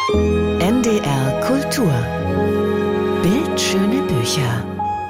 NDR Kultur. Bildschöne Bücher.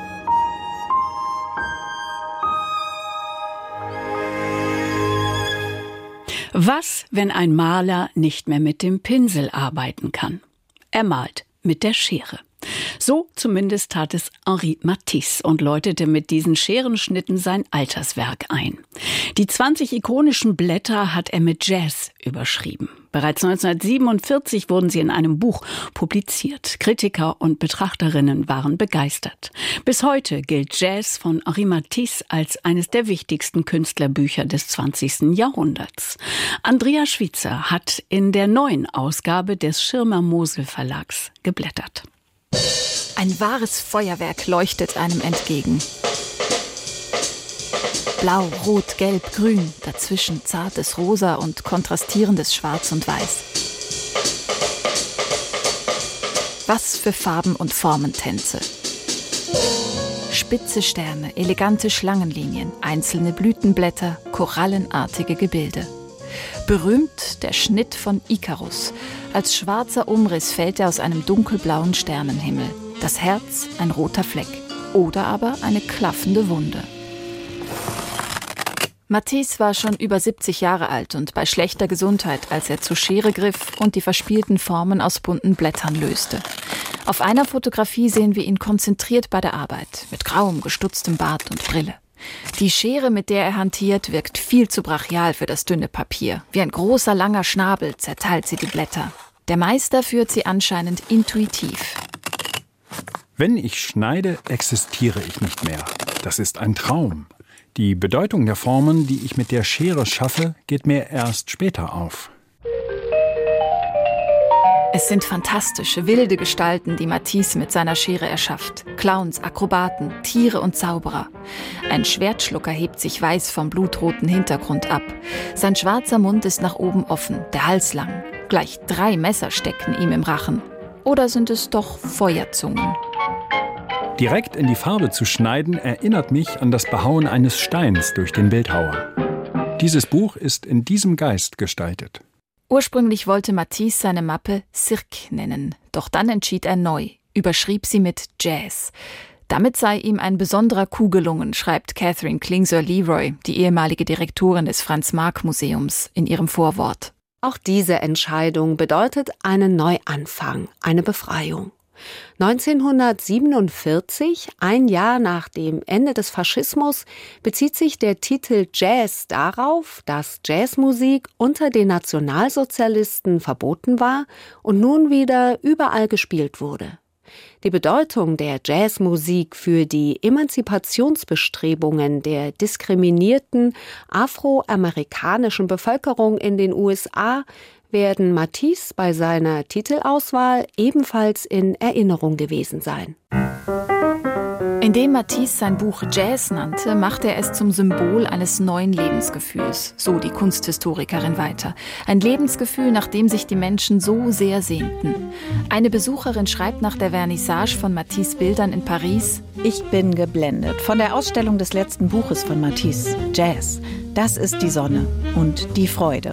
Was, wenn ein Maler nicht mehr mit dem Pinsel arbeiten kann? Er malt mit der Schere. So zumindest tat es Henri Matisse und läutete mit diesen Scherenschnitten sein Alterswerk ein. Die 20 ikonischen Blätter hat er mit Jazz überschrieben. Bereits 1947 wurden sie in einem Buch publiziert. Kritiker und Betrachterinnen waren begeistert. Bis heute gilt Jazz von Henri Matisse als eines der wichtigsten Künstlerbücher des 20. Jahrhunderts. Andrea Schwitzer hat in der neuen Ausgabe des Schirmer Mosel Verlags geblättert. Ein wahres Feuerwerk leuchtet einem entgegen. Blau, Rot, Gelb, Grün, dazwischen zartes Rosa und kontrastierendes Schwarz und Weiß. Was für Farben und Formentänze. Spitze Sterne, elegante Schlangenlinien, einzelne Blütenblätter, korallenartige Gebilde. Berühmt der Schnitt von Ikarus. Als schwarzer Umriss fällt er aus einem dunkelblauen Sternenhimmel. Das Herz ein roter Fleck oder aber eine klaffende Wunde. Matisse war schon über 70 Jahre alt und bei schlechter Gesundheit, als er zur Schere griff und die verspielten Formen aus bunten Blättern löste. Auf einer Fotografie sehen wir ihn konzentriert bei der Arbeit, mit grauem, gestutztem Bart und Brille. Die Schere, mit der er hantiert, wirkt viel zu brachial für das dünne Papier. Wie ein großer, langer Schnabel zerteilt sie die Blätter. Der Meister führt sie anscheinend intuitiv. Wenn ich schneide, existiere ich nicht mehr. Das ist ein Traum. Die Bedeutung der Formen, die ich mit der Schere schaffe, geht mir erst später auf. Es sind fantastische, wilde Gestalten, die Matisse mit seiner Schere erschafft. Clowns, Akrobaten, Tiere und Zauberer. Ein Schwertschlucker hebt sich weiß vom blutroten Hintergrund ab. Sein schwarzer Mund ist nach oben offen, der Hals lang. Gleich 3 Messer stecken ihm im Rachen. Oder sind es doch Feuerzungen? Direkt in die Farbe zu schneiden, erinnert mich an das Behauen eines Steins durch den Bildhauer. Dieses Buch ist in diesem Geist gestaltet. Ursprünglich wollte Matisse seine Mappe Cirque nennen, doch dann entschied er neu, überschrieb sie mit Jazz. Damit sei ihm ein besonderer Coup gelungen, schreibt Catherine Klingsor-Leroy, die ehemalige Direktorin des Franz-Marc-Museums, in ihrem Vorwort. Auch diese Entscheidung bedeutet einen Neuanfang, eine Befreiung. 1947, ein Jahr nach dem Ende des Faschismus, bezieht sich der Titel Jazz darauf, dass Jazzmusik unter den Nationalsozialisten verboten war und nun wieder überall gespielt wurde. Die Bedeutung der Jazzmusik für die Emanzipationsbestrebungen der diskriminierten afroamerikanischen Bevölkerung in den USA werden Matisse bei seiner Titelauswahl ebenfalls in Erinnerung gewesen sein. Indem Matisse sein Buch Jazz nannte, machte er es zum Symbol eines neuen Lebensgefühls, so die Kunsthistorikerin weiter. Ein Lebensgefühl, nach dem sich die Menschen so sehr sehnten. Eine Besucherin schreibt nach der Vernissage von Matisse Bildern in Paris: Ich bin geblendet von der Ausstellung des letzten Buches von Matisse, Jazz. Das ist die Sonne und die Freude.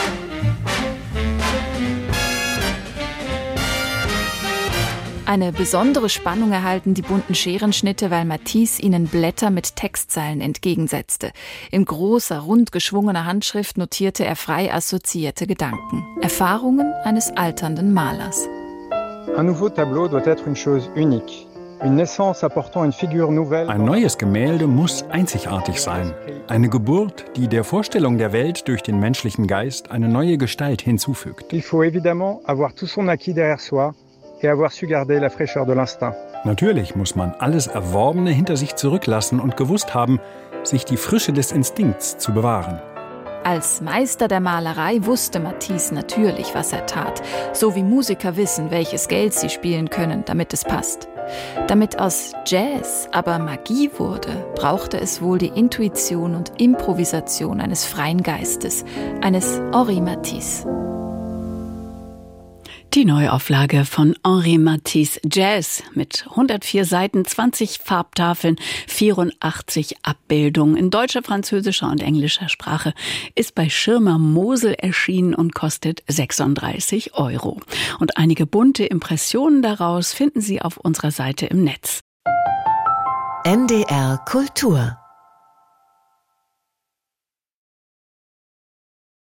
Eine besondere Spannung erhalten die bunten Scherenschnitte, weil Matisse ihnen Blätter mit Textzeilen entgegensetzte. In großer, rund geschwungener Handschrift notierte er frei assoziierte Gedanken. Erfahrungen eines alternden Malers. Un nouveau tableau doit être une chose unique. Une naissance apportant une figure nouvelle. Ein neues Gemälde muss einzigartig sein. Eine Geburt, die der Vorstellung der Welt durch den menschlichen Geist eine neue Gestalt hinzufügt. Il faut évidemment avoir tout son acquis derrière soi. Et avoir su garder la fraîcheur de l'instinct. Natürlich muss man alles Erworbene hinter sich zurücklassen und gewusst haben, sich die Frische des Instinkts zu bewahren. Als Meister der Malerei wusste Matisse natürlich, was er tat. So wie Musiker wissen, welches Geld sie spielen können, damit es passt. Damit aus Jazz aber Magie wurde, brauchte es wohl die Intuition und Improvisation eines freien Geistes, eines Henri Matisse. Die Neuauflage von Henri Matisse Jazz mit 104 Seiten, 20 Farbtafeln, 84 Abbildungen in deutscher, französischer und englischer Sprache ist bei Schirmer Mosel erschienen und kostet 36 €. Und einige bunte Impressionen daraus finden Sie auf unserer Seite im Netz. NDR Kultur